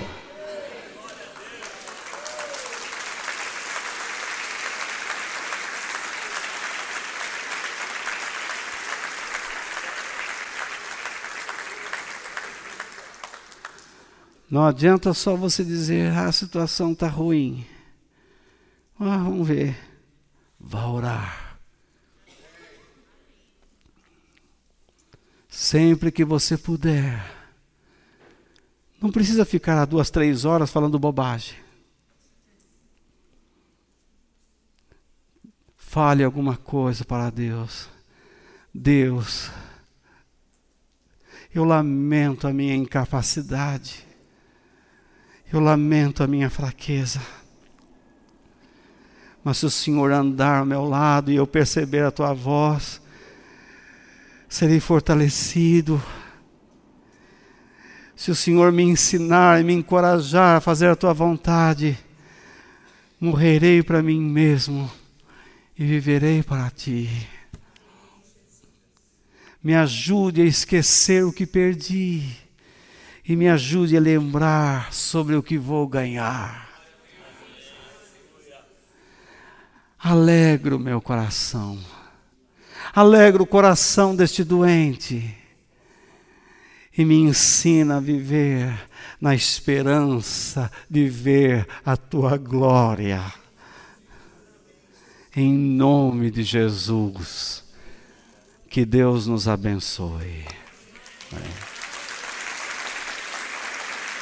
Não adianta só você dizer: a situação está ruim. Vamos ver. Vá orar. Sempre que você puder. Não precisa ficar 2, 3 horas falando bobagem. Fale alguma coisa para Deus. Deus, eu lamento a minha incapacidade. Eu lamento a minha fraqueza. Mas se o Senhor andar ao meu lado e eu perceber a tua voz, serei fortalecido. Se o Senhor me ensinar e me encorajar a fazer a tua vontade, morrerei para mim mesmo e viverei para ti. Me ajude a esquecer o que perdi e me ajude a lembrar sobre o que vou ganhar. Alegra o meu coração. Alegra o coração deste doente. E me ensina a viver na esperança de ver a tua glória. Em nome de Jesus. Que Deus nos abençoe. Amém.